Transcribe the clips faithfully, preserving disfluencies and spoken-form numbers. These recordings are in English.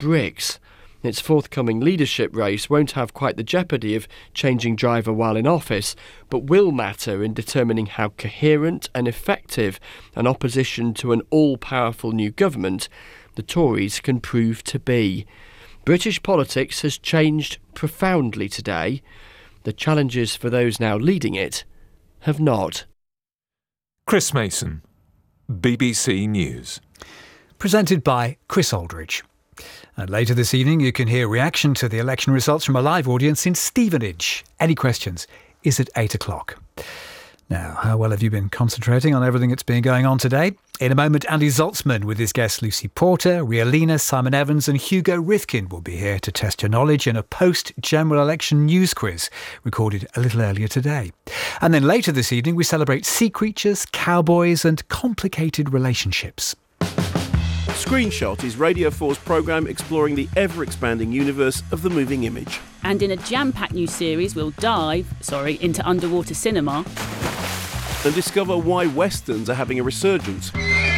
bricks. Its forthcoming leadership race won't have quite the jeopardy of changing driver while in office, but will matter in determining how coherent and effective an opposition to an all-powerful new government the Tories can prove to be. British politics has changed profoundly today. The challenges for those now leading it have not. Chris Mason, B B C News. Presented by Chris Aldridge. And later this evening you can hear reaction to the election results from a live audience in Stevenage. Any questions is at eight o'clock. Now, how well have you been concentrating on everything that's been going on today? In a moment, Andy Zaltzman with his guests Lucy Porter, Ria Lina, Simon Evans and Hugo Rifkin will be here to test your knowledge in a post-general election news quiz recorded a little earlier today. And then later this evening we celebrate sea creatures, cowboys and complicated relationships. Screenshot is Radio four's programme exploring the ever-expanding universe of the moving image. And in a jam-packed new series, we'll dive, sorry, into underwater cinema. And discover why Westerns are having a resurgence.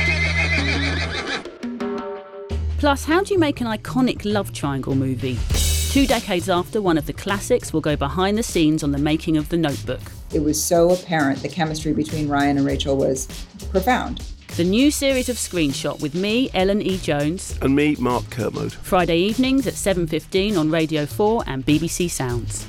Plus, how do you make an iconic love triangle movie? Two decades after one of the classics, we'll go behind the scenes on the making of The Notebook. It was so apparent the chemistry between Ryan and Rachel was profound. The new series of Screenshot with me, Ellen E. Jones. And me, Mark Kermode. Friday evenings at seven fifteen on Radio four and B B C Sounds.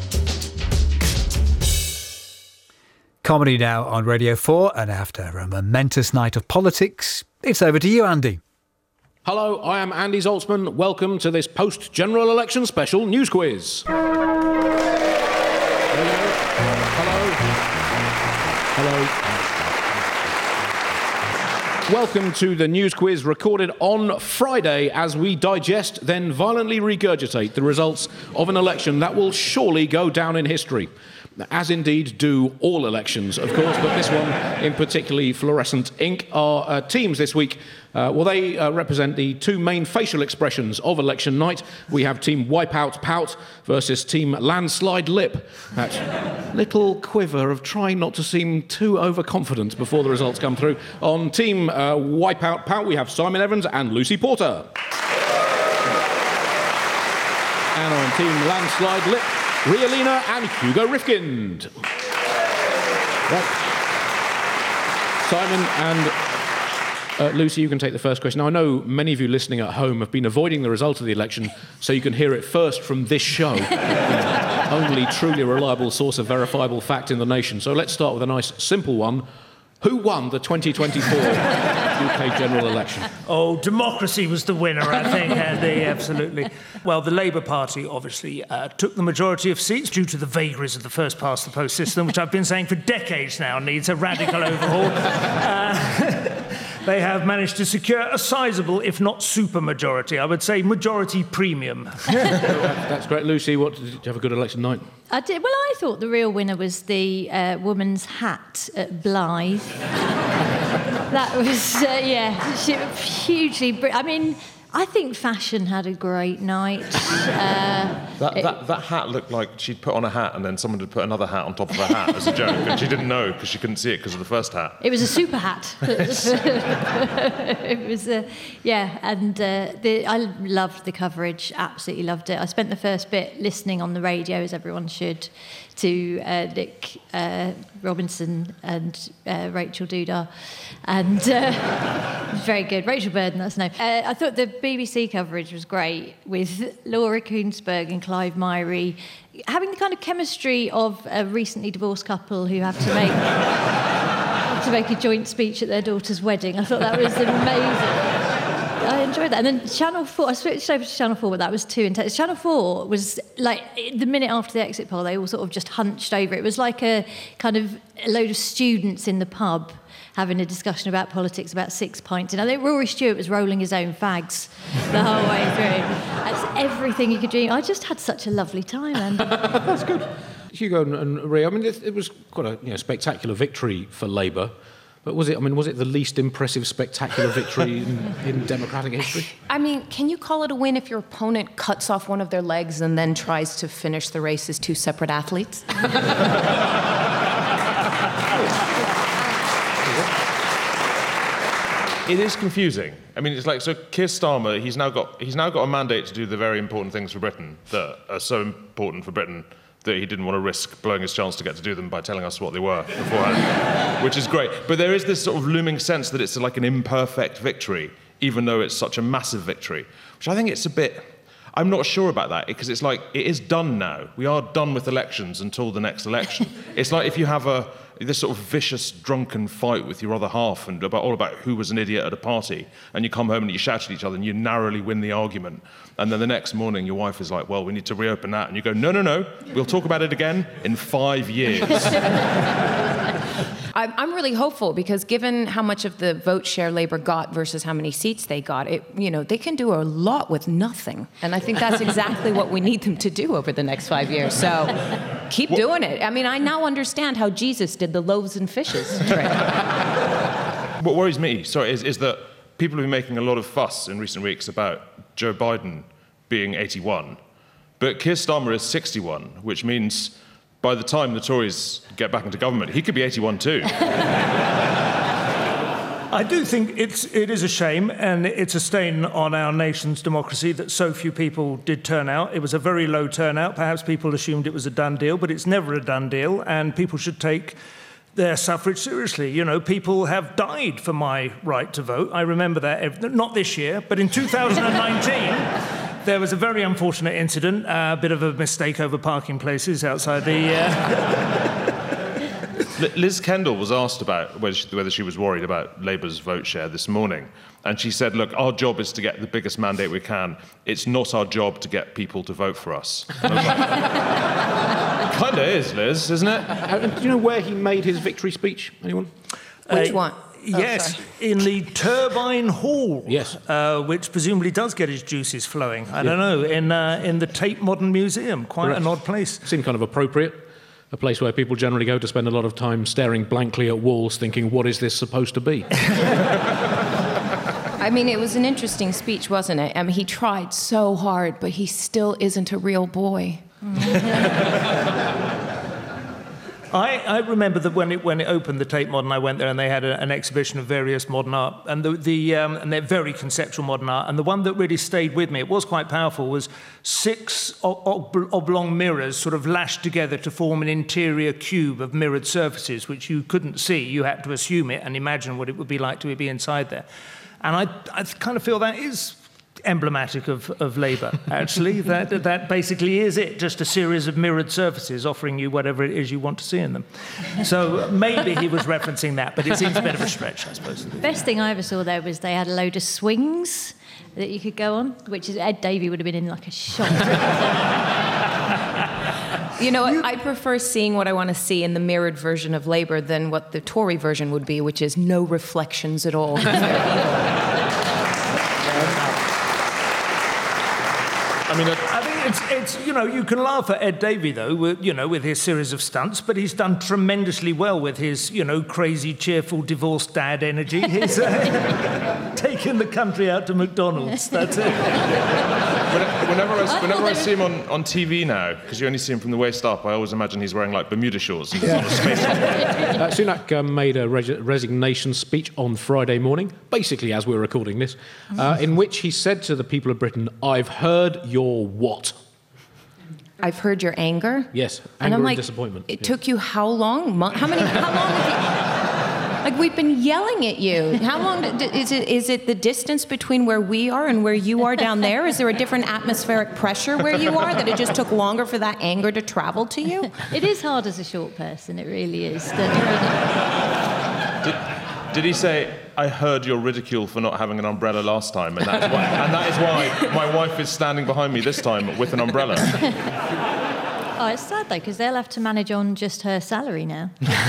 Comedy now on Radio four, and after a momentous night of politics, it's over to you, Andy. Hello, I am Andy Zaltzman. Welcome to this post-general election special news quiz. Hello. Hello. Hello. Welcome to the news quiz recorded on Friday as we digest, then violently regurgitate the results of an election that will surely go down in history. As indeed do all elections, of course, but this one in particularly fluorescent ink. Our uh, teams this week, uh, well, they uh, represent the two main facial expressions of election night. We have Team Wipeout Pout versus Team Landslide Lip. That little quiver of trying not to seem too overconfident before the results come through. On Team uh, Wipeout Pout, we have Simon Evans and Lucy Porter. And on Team Landslide Lip, Ria Lina and Hugo Rifkin. Right. Simon and uh, Lucy, you can take the first question. Now, I know many of you listening at home have been avoiding the result of the election so you can hear it first from this show. The only truly reliable source of verifiable fact in the nation. So let's start with a nice, simple one. Who won the twenty twenty-four U K general election? Oh, democracy was the winner, I think, Andy, absolutely. Well, the Labour Party obviously uh, took the majority of seats due to the vagaries of the first-past-the-post system, which I've been saying for decades now needs a radical overhaul. Uh, they have managed to secure a sizable, if not super majority, I would say majority premium. That's great. Lucy, what, did you have a good election night? I did. Well, I thought the real winner was the uh, woman's hat at Blythe. That was, uh, yeah, she, hugely... Br- I mean, I think fashion had a great night. Uh, that, it, that, that hat looked like she'd put on a hat and then someone had put another hat on top of her hat as a joke, and she didn't know because she couldn't see it because of the first hat. It was a super hat. It was, uh, yeah, and uh, the, I loved the coverage, absolutely loved it. I spent the first bit listening on the radio, as everyone should, to uh, Nick uh, Robinson and uh, Rachel Dudar, and uh, it was very good. Rachel Burden, that's no. Uh, I thought the B B C coverage was great with Laura Koonsberg and Clive Myrie having the kind of chemistry of a recently divorced couple who have to make have to make a joint speech at their daughter's wedding. I thought that was amazing. I enjoyed that. And then Channel four, I switched over to Channel four, but that was too intense. Channel four was like, the minute after the exit poll, they all sort of just hunched over. It was like a kind of a load of students in the pub having a discussion about politics about six pints. And I think Rory Stewart was rolling his own fags the whole way through. That's everything you could dream. I just had such a lovely time. And that's good. Hugo and, and Ria, I mean, it, it was quite a you know, spectacular victory for Labour. But was it, I mean, was it the least impressive, spectacular victory in, in democratic history? I mean, can you call it a win if your opponent cuts off one of their legs and then tries to finish the race as two separate athletes? it is confusing. I mean, it's like, so Keir Starmer, he's now got he's now got a mandate to do the very important things for Britain that are so important for Britain that he didn't want to risk blowing his chance to get to do them by telling us what they were beforehand, which is great. But there is this sort of looming sense that it's like an imperfect victory, even though it's such a massive victory, which I think it's a bit... I'm not sure about that, because it's like, it is done now. We are done with elections until the next election. It's like if you have a this sort of vicious, drunken fight with your other half and about all about who was an idiot at a party, and you come home and you shout at each other and you narrowly win the argument. And then the next morning your wife is like, well, we need to reopen that. And you go, no, no, no, we'll talk about it again in five years. I'm I'm really hopeful because given how much of the vote share Labour got versus how many seats they got, it, you know, they can do a lot with nothing. And I think that's exactly what we need them to do over the next five years. So keep what? doing it. I mean, I now understand how Jesus did the loaves and fishes trick. What worries me, sorry, is, is that people have been making a lot of fuss in recent weeks about Joe Biden being eighty-one. But Keir Starmer is sixty-one, which means by the time the Tories get back into government, he could be eighty-one too. I do think it's, it is a shame, and it's a stain on our nation's democracy that so few people did turn out. It was a very low turnout. Perhaps people assumed it was a done deal, but it's never a done deal, and people should take their suffrage seriously. You know, people have died for my right to vote. I remember that, every, not this year, but in two thousand nineteen... there was a very unfortunate incident, uh, a bit of a mistake over parking places outside the... Uh... Liz Kendall was asked about whether she, whether she was worried about Labour's vote share this morning. And she said, look, our job is to get the biggest mandate we can. It's not our job to get people to vote for us. Like, it kind of is, Liz, isn't it? Uh, do you know where he made his victory speech? Anyone? Which uh, one? Yes, oh, in the Turbine Hall. Yes. Uh, which presumably does get his juices flowing. I yeah. don't know, in uh, in the Tate Modern Museum. Quite Correct. An odd place. Seemed kind of appropriate. A place where people generally go to spend a lot of time staring blankly at walls thinking, what is this supposed to be? I mean, it was an interesting speech, wasn't it? I mean, he tried so hard, but he still isn't a real boy. I, I remember that when it when it opened, the Tate Modern, I went there and they had a, an exhibition of various modern art, and the, the um, and they're very conceptual modern art. And the one that really stayed with me, it was quite powerful, was six ob- oblong mirrors sort of lashed together to form an interior cube of mirrored surfaces, which you couldn't see. You had to assume it and imagine what it would be like to be inside there. And I I kind of feel that is emblematic of, of Labour, actually. that that basically is it, just a series of mirrored surfaces offering you whatever it is you want to see in them. So maybe he was referencing that, but it seems a bit of a stretch, I suppose. Best thing I ever saw there was they had a load of swings that you could go on, which is Ed Davey would have been in like a shot. You know, you... I prefer seeing what I want to see in the mirrored version of Labour than what the Tory version would be, which is no reflections at all. I mean, I think it's, it's, you know, you can laugh at Ed Davey, though, with, you know, with his series of stunts, but he's done tremendously well with his, you know, crazy, cheerful, divorced dad energy. He's uh, taking the country out to McDonald's, that's it. Whenever I, whenever I see him on, on T V now, because you only see him from the waist up, I always imagine he's wearing, like, Bermuda shorts. And yeah. sort of uh, Sunak um, made a res- resignation speech on Friday morning, basically as we're recording this, uh, in which he said to the people of Britain, I've heard your what? I've heard your anger. Yes, anger and, I'm like, and disappointment. It yeah. took you how long? Mo- how many? How long? Have you, like we've been yelling at you. How long d- is it? Is it the distance between where we are and where you are down there? Is there a different atmospheric pressure where you are that it just took longer for that anger to travel to you? It is hard as a short person. It really is. Did, did he say, I heard your ridicule for not having an umbrella last time, and, that's why, and that is why my wife is standing behind me this time with an umbrella? Oh, it's sad, though, because they'll have to manage on just her salary now.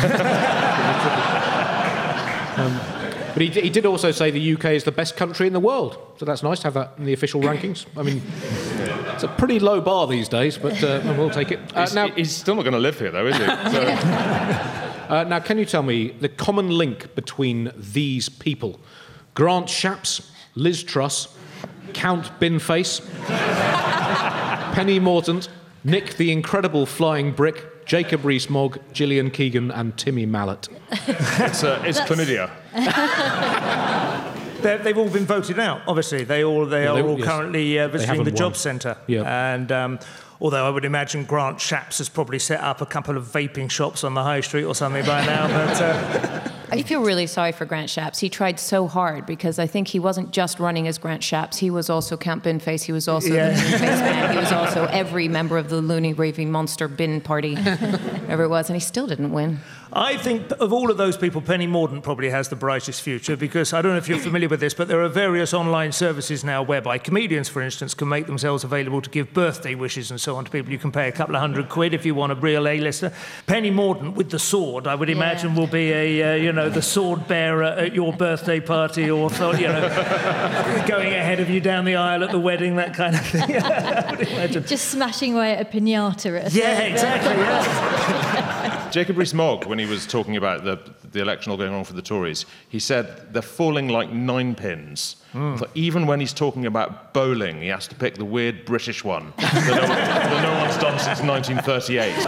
um, but he, he did also say the U K is the best country in the world, so that's nice to have that in the official rankings. I mean, it's a pretty low bar these days, but uh, we'll take it. Uh, he's, now, he's still not going to live here, though, is he? So... Uh, now, can you tell me the common link between these people? Grant Shapps, Liz Truss, Count Binface, Penny Mordaunt, Nick the Incredible Flying Brick, Jacob Rees-Mogg, Gillian Keegan and Timmy Mallet. It's, uh, it's chlamydia. They're, they've all been voted out, obviously. They all they Well, are they- all yes. currently uh, visiting the haven't job won. centre. Yeah. And um, although I would imagine Grant Shapps has probably set up a couple of vaping shops on the high street or something by now. But uh, I feel really sorry for Grant Shapps. He tried so hard because I think he wasn't just running as Grant Shapps. He was also Count Binface. He was also Yeah. the Moon Face Man. He was also every member of the Looney Raving Monster Bin Party, whatever it was, and he still didn't win. I think of all of those people, Penny Mordaunt probably has the brightest future because I don't know if you're familiar with this, but there are various online services now whereby comedians, for instance, can make themselves available to give birthday wishes and so on to people. You can pay a couple of hundred quid if you want a real A-lister. Penny Mordaunt with the sword, I would imagine, will be a, uh, you know, the sword bearer at your birthday party or, you know, going ahead of you down the aisle at the wedding, that kind of thing. I would imagine. Just smashing away at a piñata at a Yeah, third exactly, birthday. yeah. Jacob Rees-Mogg, when he was talking about the, the election all going wrong for the Tories, he said they're falling like nine pins. Mm. So even when he's talking about bowling, he has to pick the weird British one that no, that no one's done since nineteen thirty-eight.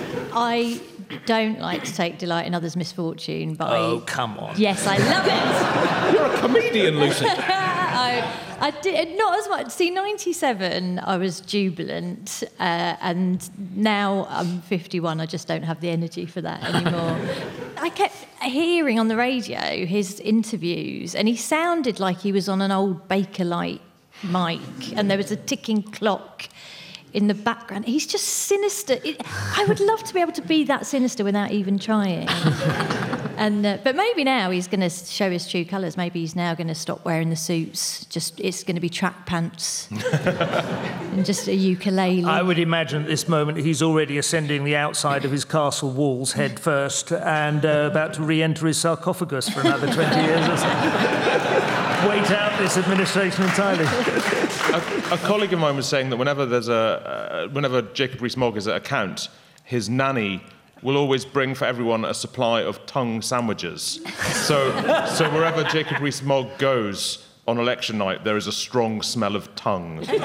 I don't like to take delight in others' misfortune, but Oh, I... come on. Yes, I love it. You're a comedian, Lucy. I, I did not as much. See, ninety-seven, I was jubilant, uh, and now I'm fifty-one. I just don't have the energy for that anymore. I kept hearing on the radio his interviews, and he sounded like he was on an old Bakelite mic, and there was a ticking clock in the background. He's just sinister. It, I would love to be able to be that sinister without even trying. And uh, but maybe now he's going to show his true colours. Maybe he's now going to stop wearing the suits. Just it's going to be track pants and just a ukulele. I would imagine at this moment he's already ascending the outside of his castle walls head first and uh, about to re-enter his sarcophagus for another twenty years or so. Wait out this administration entirely. a, a colleague of mine was saying that whenever there's a, uh, whenever Jacob Rees-Mogg is at account, his nanny will always bring for everyone a supply of tongue sandwiches. So, so wherever Jacob Rees-Mogg goes on election night, there is a strong smell of tongue, which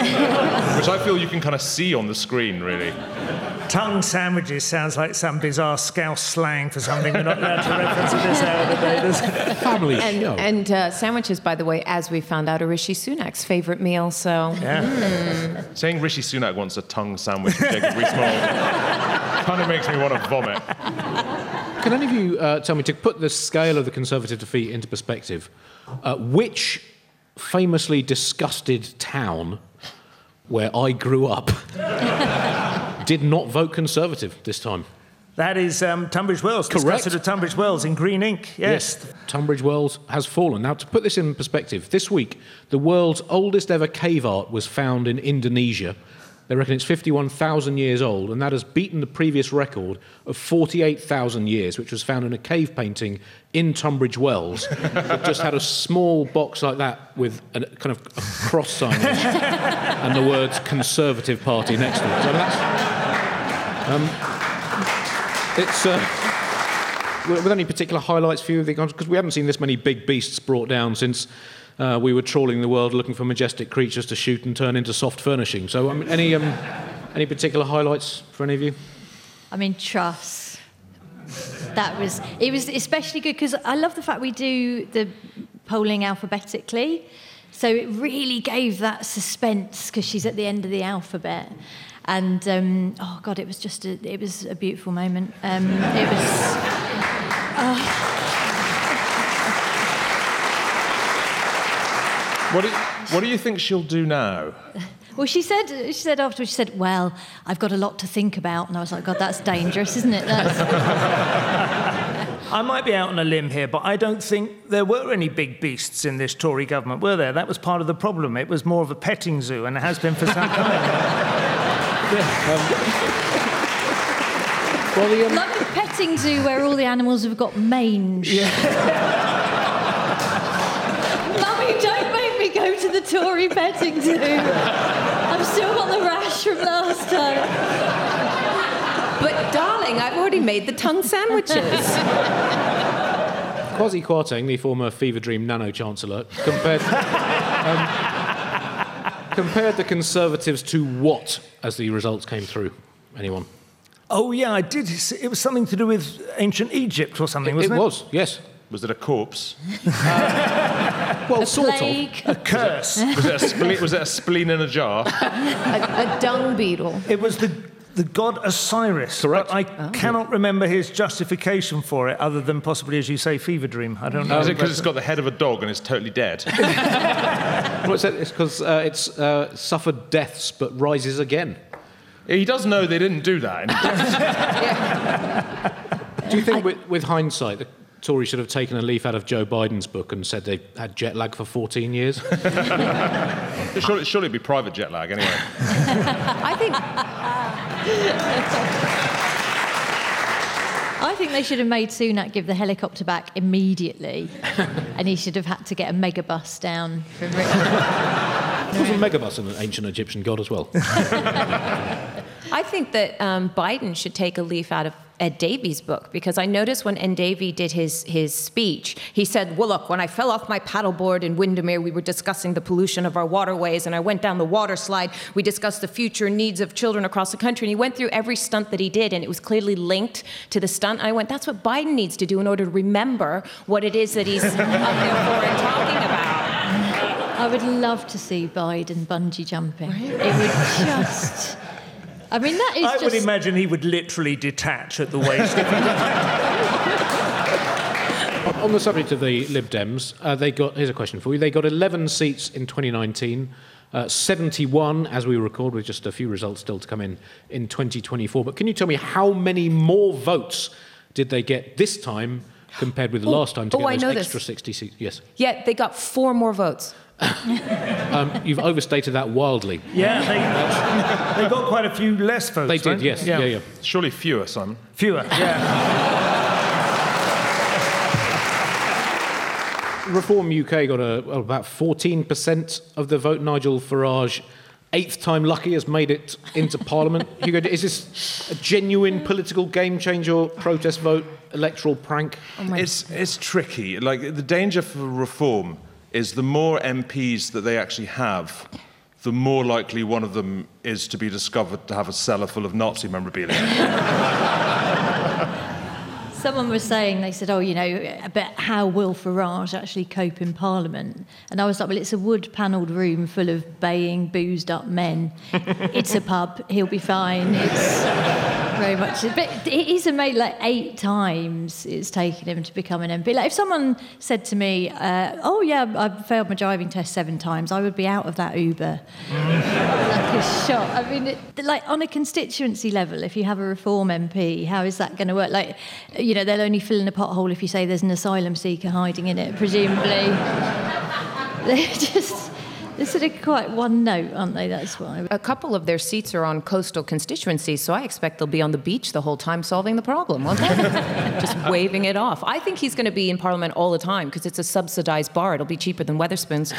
I feel you can kind of see on the screen, really. Tongue sandwiches sounds like some bizarre Scouse slang for something we're not allowed to reference at this hour of the day, does it? Family And, show. and uh, sandwiches, by the way, as we found out, are Rishi Sunak's favourite meal, so... Yeah. Saying Rishi Sunak wants a tongue sandwich with Jacob Rees-Mogg kind of makes me want to vomit. Can any of you uh, tell me, to put the scale of the Conservative defeat into perspective, uh, which famously disgusted town where I grew up did not vote Conservative this time? That is um, Tunbridge Wells. Correct. Disgusted at Tunbridge Wells in green ink. Yes. Yes, Tunbridge Wells has fallen. Now, to put this in perspective, this week, the world's oldest ever cave art was found in Indonesia. They reckon it's fifty-one thousand years old, and that has beaten the previous record of forty-eight thousand years, which was found in a cave painting in Tunbridge Wells that just had a small box like that with a kind of a cross sign and the words Conservative Party next to it. So that's, um, it's... Uh, with any particular highlights for you? Because we haven't seen this many big beasts brought down since uh, we were trawling the world looking for majestic creatures to shoot and turn into soft furnishing. So, um, any um, any particular highlights for any of you? I mean, Truss. That was it. Was especially good because I love the fact we do the polling alphabetically, so it really gave that suspense because she's at the end of the alphabet. And um, oh god, it was just a, it was a beautiful moment. Um, it was. Oh. What do, you, what do you think she'll do now? Well, she said she said afterwards, she said, "Well, I've got a lot to think about," and I was like, "God, that's dangerous, isn't it?" That's... I might be out on a limb here, but I don't think there were any big beasts in this Tory government, were there? That was part of the problem. It was more of a petting zoo, and it has been for some time. Yeah, um, well, the, um... like a petting zoo where all the animals have got mange. Yeah. Mummy, don't make me go to the Tory petting zoo. I've still got the rash from last time. But, darling, I've already made the tongue sandwiches. Kwasi Kwarteng, the former Fever Dream nano-chancellor, compared... um, compared the Conservatives to what as the results came through? Anyone? Oh, yeah, I did. It was something to do with ancient Egypt or something, It, wasn't it it? was, yes. Was it a corpse? Uh, Well, a sort plague. of. A curse. Was it a, spleen, was it a spleen in a jar? a, a dung beetle. It was the the god Osiris. Correct. But I oh. cannot remember his justification for it, other than possibly, as you say, fever dream. I don't know. Oh, is it because it's got the head of a dog and it's totally dead? Well, it's because uh, it's uh, suffered deaths but rises again. He does know they didn't do that. Do you think, with, with hindsight, the Tories should have taken a leaf out of Joe Biden's book and said they had jet lag for fourteen years? surely, surely it'd be private jet lag, anyway. I think... I think they should have made Sunak give the helicopter back immediately, and he should have had to get a megabus down from Britain. Was a megabus an ancient Egyptian god as well? I think that um, Biden should take a leaf out of Ed Davy's book, because I noticed when Ed Davy did his, his speech, he said, well, look, when I fell off my paddleboard in Windermere, we were discussing the pollution of our waterways, and I went down the water slide. We discussed the future needs of children across the country, and he went through every stunt that he did, and it was clearly linked to the stunt. And I went, that's what Biden needs to do in order to remember what it is that he's up there for and talking about. I would love to see Biden bungee jumping. It would just... I mean, that is I just... would imagine he would literally detach at the waist. On the subject of the Lib Dems, uh, they got... Here's a question for you. They got eleven seats in twenty nineteen, uh, seventy-one, as we record, with just a few results still to come in, in twenty twenty-four. But can you tell me how many more votes did they get this time compared with the last time to oh, get I those know extra this. sixty seats? Yes. Yeah, they got four more votes. um, you've overstated that wildly. Yeah, they, they got quite a few less votes. They did, right? yes. Yeah. yeah, yeah. Surely fewer, Simon. Fewer, yeah. Reform U K got a, well, about fourteen percent of the vote. Nigel Farage, eighth time lucky, has made it into Parliament. Hugo, is this a genuine political game changer, or protest vote, electoral prank? Oh it's, it's tricky. Like, the danger for reform is the more M Ps that they actually have, the more likely one of them is to be discovered to have a cellar full of Nazi memorabilia. Someone was saying, they said, oh, you know, but how will Farage actually cope in Parliament? And I was like, well, it's a wood-panelled room full of baying, boozed-up men. It's a pub. He'll be fine. It's very much... But it is amazing, like, eight times it's taken him to become an M P. Like, if someone said to me, uh, oh, yeah, I've failed my driving test seven times, I would be out of that Uber. Like a shot. I mean, it, like, on a constituency level, if you have a Reform M P, how is that going to work? Like... You know, they'll only fill in a pothole if you say there's an asylum seeker hiding in it, presumably. They're just... They're sort of quite one note, aren't they? That's why. A couple of their seats are on coastal constituencies, so I expect they'll be on the beach the whole time solving the problem, won't they? Just waving it off. I think he's going to be in Parliament all the time because it's a subsidised bar. It'll be cheaper than Wetherspoons.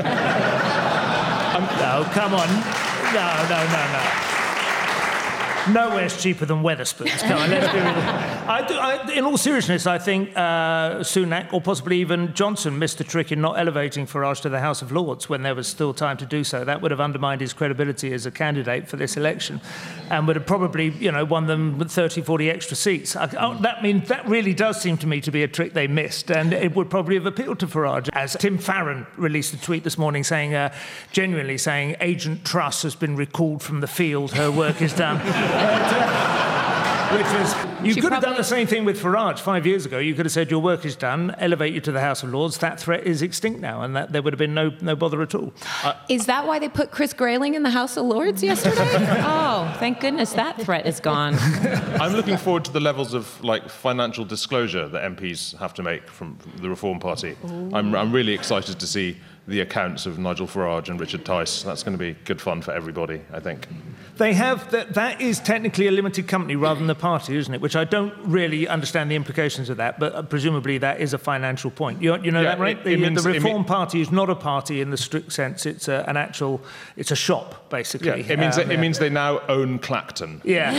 um, no, come on. No, no, no, no. Nowhere's cheaper than Wetherspoons. Come on, let's be real. I do, I, in all seriousness, I think uh, Sunak, or possibly even Johnson, missed the trick in not elevating Farage to the House of Lords when there was still time to do so. That would have undermined his credibility as a candidate for this election, and would have probably, you know, won them with thirty, forty extra seats. I, oh, that means that really does seem to me to be a trick they missed, and it would probably have appealed to Farage. As Tim Farron released a tweet this morning saying, uh, genuinely saying, Agent Truss has been recalled from the field. Her work is done. Which was, you She could have probably... done the same thing with Farage five years ago. You could have said, your work is done, elevate you to the House of Lords. That threat is extinct now, and that there would have been no no bother at all. Uh, is that why they put Chris Grayling in the House of Lords yesterday? Oh, thank goodness that threat is gone. I'm looking forward to the levels of, like, financial disclosure that M Ps have to make from, from the Reform Party. I'm, I'm really excited to see the accounts of Nigel Farage and Richard Tice. That's going to be good fun for everybody, I think. They have that. That is technically a limited company rather than a party, isn't it? Which I don't really understand the implications of that, but uh, presumably that is a financial point. You, you know yeah, that, right? It, the, it means, the Reform mean, Party is not a party in the strict sense. It's a, an actual. It's a shop, basically. Yeah, it means um, it, it means they now own Clacton. Yeah.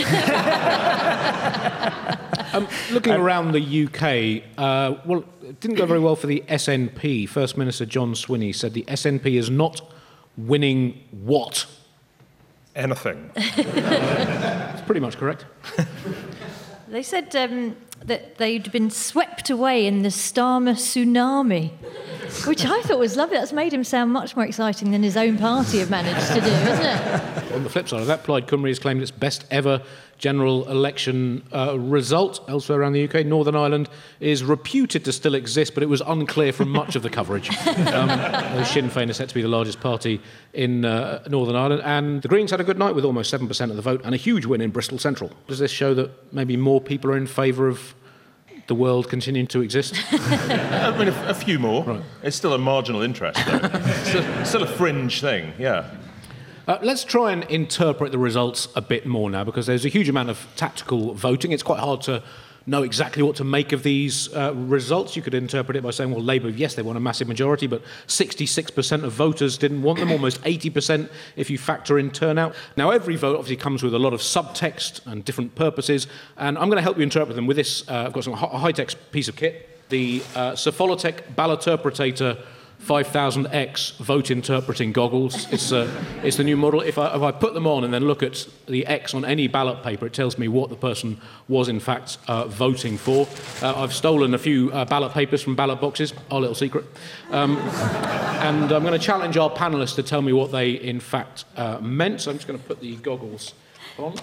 um, looking um, around the U K, uh, well, it didn't go very well for the S N P. First Minister John Swinney said the S N P is not winning what? Anything. It's pretty much correct. They said um, that they'd been swept away in the Starmer tsunami. Which I thought was lovely. That's made him sound much more exciting than his own party have managed to do, isn't it? On the flip side of that, Plaid Cymru has claimed its best ever general election uh, result. Elsewhere around the U K, Northern Ireland is reputed to still exist, but it was unclear from much of the coverage. Um, Sinn Féin is set to be the largest party in uh, Northern Ireland, and the Greens had a good night with almost seven percent of the vote and a huge win in Bristol Central. Does this show that maybe more people are in favour of the world continuing to exist? I mean, a, a few more. Right. It's still a marginal interest, though. It's a, still a fringe thing, yeah. Uh, let's try and interpret the results a bit more now, because there's a huge amount of tactical voting. It's quite hard to know exactly what to make of these uh, results. You could interpret it by saying, well, Labour, yes, they won a massive majority, but sixty-six percent of voters didn't want them, almost eighty percent if you factor in turnout. Now, every vote obviously comes with a lot of subtext and different purposes, and I'm going to help you interpret them with this. Uh, I've got some hi- high-tech piece of kit, the uh, Sofolotech Balloterpretator five thousand X vote interpreting goggles. It's, uh, it's the new model. If I, if I put them on and then look at the X on any ballot paper, it tells me what the person was in fact uh, voting for. Uh, I've stolen a few uh, ballot papers from ballot boxes, our little secret. Um, and I'm going to challenge our panellists to tell me what they in fact uh, meant. So I'm just going to put the goggles on.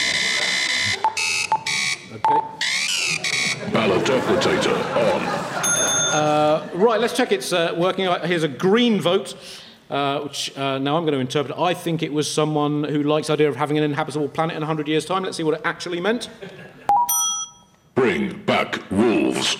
Okay. Balloterpretator on. Uh, right, let's check it's uh, working. Here's a green vote, uh, which uh, now I'm going to interpret. I think it was someone who likes the idea of having an inhabitable planet in one hundred years' time. Let's see what it actually meant. Bring back wolves.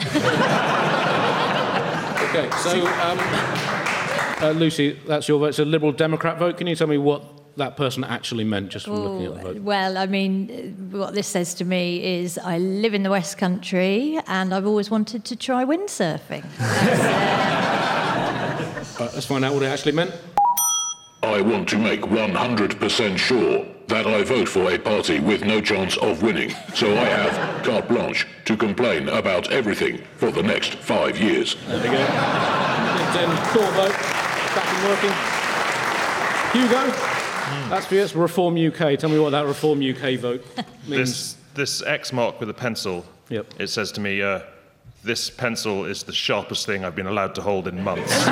OK, so, um, uh, Lucy, that's your vote. It's a Liberal Democrat vote. Can you tell me what that person actually meant, just from Ooh, looking at the vote? Well, I mean, what this says to me is I live in the West Country and I've always wanted to try windsurfing. uh, let's find out what it actually meant. I want to make one hundred percent sure that I vote for a party with no chance of winning, so I have carte blanche to complain about everything for the next five years. There we go. Then, cool vote. Back and working. Hugo? That's for you. It's Reform U K. Tell me what that Reform U K vote means. This, this X mark with a pencil, yep. It says to me, uh, this pencil is the sharpest thing I've been allowed to hold in months. no,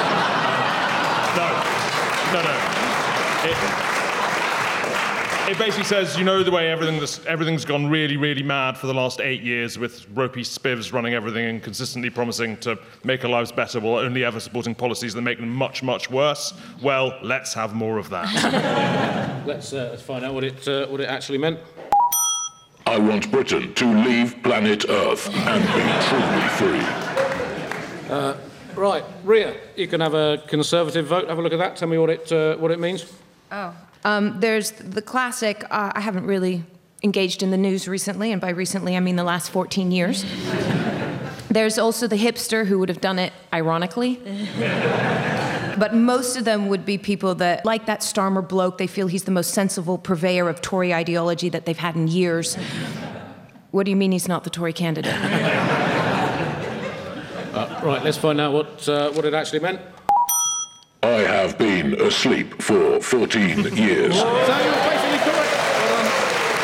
no, no. It, it basically says, you know the way everything this, everything's gone really, really mad for the last eight years with ropey spivs running everything and consistently promising to make our lives better while only ever supporting policies that make them much, much worse? Well, let's have more of that. let's, uh, let's find out what it, uh, what it actually meant. I want Britain to leave planet Earth and be truly free. Uh, right, Ria, you can have a Conservative vote. Have a look at that. Tell me what it, uh, what it means. Oh. Um, there's the classic, uh, I haven't really engaged in the news recently, and by recently I mean the last fourteen years. There's also the hipster who would have done it ironically. But most of them would be people that, like that Starmer bloke, they feel he's the most sensible purveyor of Tory ideology that they've had in years. What do you mean he's not the Tory candidate? Uh, right, let's find out what, uh, what it actually meant. I have been asleep for fourteen years. So you're basically correct. Well done.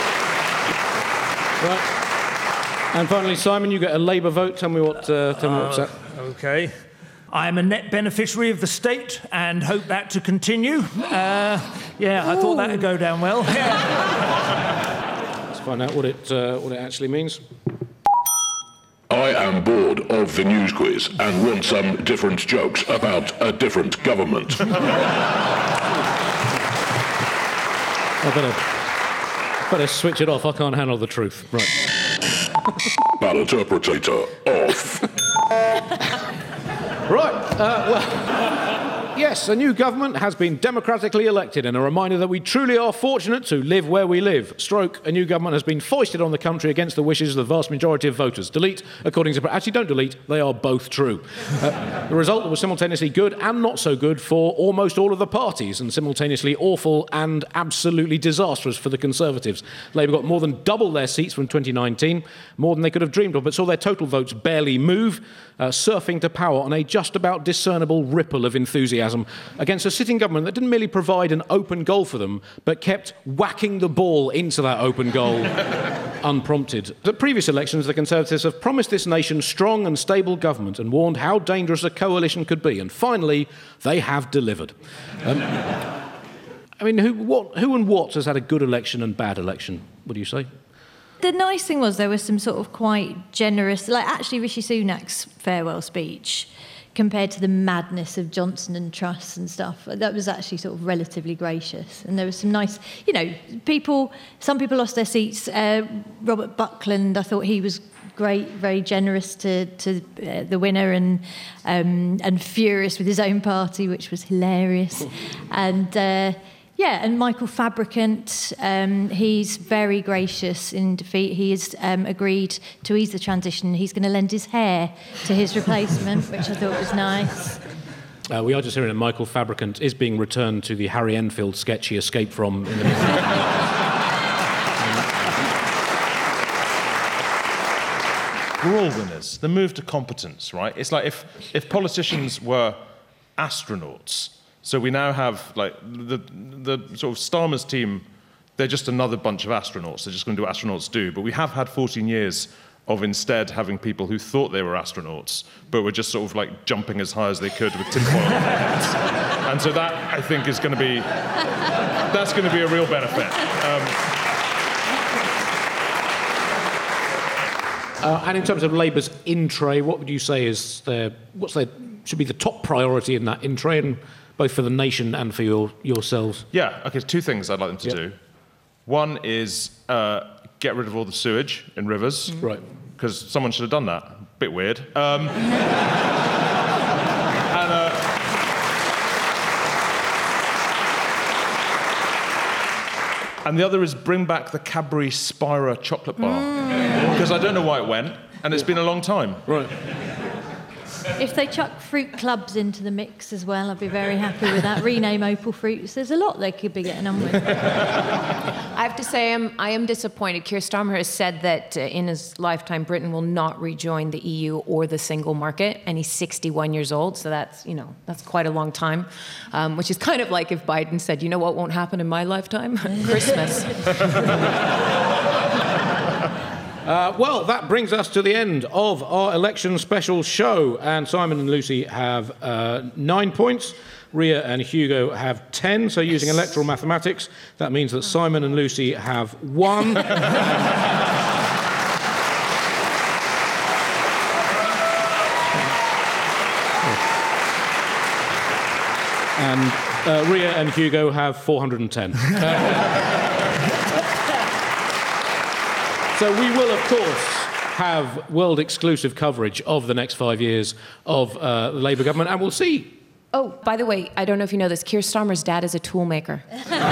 Right. And finally, Simon, you get a Labour vote. Tell me what. Uh, tell me uh, what's that. OK. I'm a net beneficiary of the state and hope that to continue. Uh, yeah, I thought that would go down well. Let's find out what it uh, what it actually means. I am bored of the news quiz and want some different jokes about a different government. I better, better switch it off. I can't handle the truth. Right. Balloterpretator off. Right. Uh, well, yes, a new government has been democratically elected, and a reminder that we truly are fortunate to live where we live. Stroke, a new government has been foisted on the country against the wishes of the vast majority of voters. Delete, according to... Actually, don't delete. They are both true. Uh, the result was simultaneously good and not so good for almost all of the parties, and simultaneously awful and absolutely disastrous for the Conservatives. Labour got more than double their seats from twenty nineteen, more than they could have dreamed of, but saw their total votes barely move, uh, surfing to power on a just about discernible ripple of enthusiasm against a sitting government that didn't merely provide an open goal for them, but kept whacking the ball into that open goal unprompted. At previous elections, the Conservatives have promised this nation strong and stable government and warned how dangerous a coalition could be. And finally, they have delivered. Um, I mean, who, what, who and what has had a good election and bad election? What do you say? The nice thing was there was some sort of quite generous, like actually Rishi Sunak's farewell speech compared to the madness of Johnson and Truss and stuff. That was actually sort of relatively gracious. And there was some nice, you know, people, some people lost their seats. Uh, Robert Buckland, I thought he was great, very generous to, to uh, the winner and um, and furious with his own party, which was hilarious. and... Uh, Yeah, and Michael Fabricant, um, he's very gracious in defeat. He has um, agreed to ease the transition. He's going to lend his hair to his replacement, which I thought was nice. Uh, we are just hearing that Michael Fabricant is being returned to the Harry Enfield sketch he escaped from in the We're all winners. The move to competence, right? It's like if, if politicians were astronauts. So we now have, like, the, the sort of Starmer's team, they're just another bunch of astronauts. They're just going to do what astronauts do. But we have had fourteen years of instead having people who thought they were astronauts, but were just sort of, like, jumping as high as they could with tinfoil on their heads. And so that, I think, is going to be, that's going to be a real benefit. Um, uh, and in terms of Labour's in-tray, what would you say is their, what's their, should be the top priority in that in-tray, and both for the nation and for your, yourselves? Yeah, OK, two things I'd like them to yep. do. One is uh, get you the sewage in rivers. Mm. Right. Because someone should have done that. Bit weird. Um, and, uh, and the other is bring back the Cadbury Spira chocolate bar. Because mm. I don't know why it went, and it's been a long time. Right. If they chuck fruit clubs into the mix as well, I'd be very happy with that. Rename Opal Fruits. There's a lot they could be getting on with. I have to say, I'm, I am disappointed. Keir Starmer has said that uh, in his lifetime, Britain will not rejoin the E U or the single market, and he's sixty-one years old, so that's, you know, that's quite a long time, um, which is kind of like if Biden said, you know what won't happen in my lifetime? Christmas. Uh, well, that brings us to the end of our election special show. And Simon and Lucy have uh, nine points. Ria and Hugo have ten. So using electoral mathematics, that means that Simon and Lucy have one. And uh, Ria and Hugo have four hundred ten. So we will, of course, have world-exclusive coverage of the next five years of uh, the Labour government, and we'll see. Oh, by the way, I don't know if you know this, Keir Starmer's dad is a tool maker.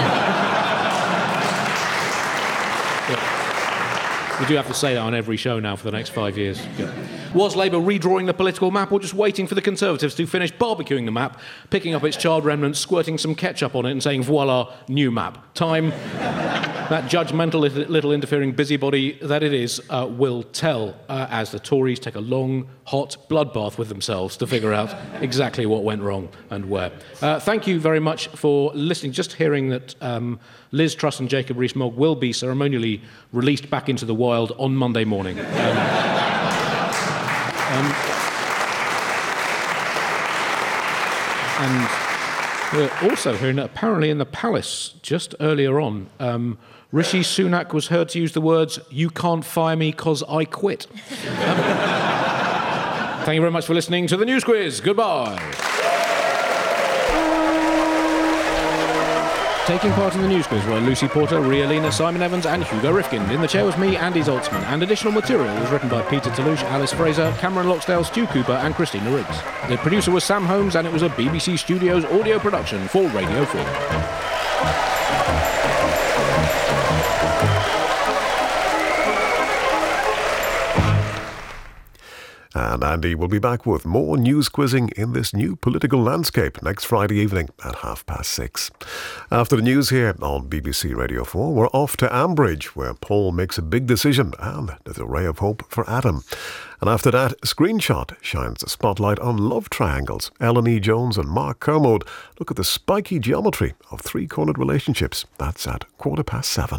We do have to say that on every show now for the next five years. Yeah. Was Labour redrawing the political map or just waiting for the Conservatives to finish barbecuing the map, picking up its charred remnants, squirting some ketchup on it and saying, voila, new map? Time, that judgmental little, little interfering busybody that it is, uh, will tell uh, as the Tories take a long, hot bloodbath with themselves to figure out exactly what went wrong and where. Uh, thank you very much for listening. Just hearing that um, Liz Truss and Jacob Rees-Mogg will be ceremonially released back into the wild on Monday morning. Um, um, and we're also hearing that apparently in the palace, just earlier on, um, Rishi Sunak was heard to use the words, "You can't fire me 'cause I quit." Um, thank you very much for listening to the News Quiz. Goodbye. Taking part in the News Quiz were Lucy Porter, Ria Lina, Simon Evans and Hugo Rifkind. In the chair was me, Andy Zoltzman, and additional material was written by Peter Toulouche, Alice Fraser, Cameron Loxdale, Stu Cooper and Christina Riggs. The producer was Sam Holmes, and it was a B B C Studios audio production for Radio four. And Andy will be back with more news quizzing in this new political landscape next Friday evening at half past six. After the news here on B B C Radio four, we're off to Ambridge, where Paul makes a big decision and there's a ray of hope for Adam. And after that, Screenshot shines a spotlight on love triangles. Ellen E. Jones and Mark Kermode look at the spiky geometry of three-cornered relationships. That's at quarter past seven.